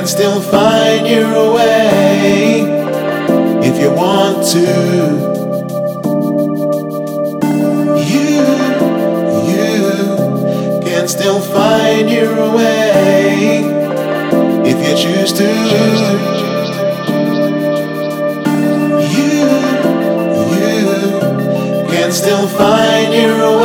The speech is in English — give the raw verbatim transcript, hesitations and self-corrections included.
still find your way if you want to. You, you can still find your way if you choose to. You, you can still find your way.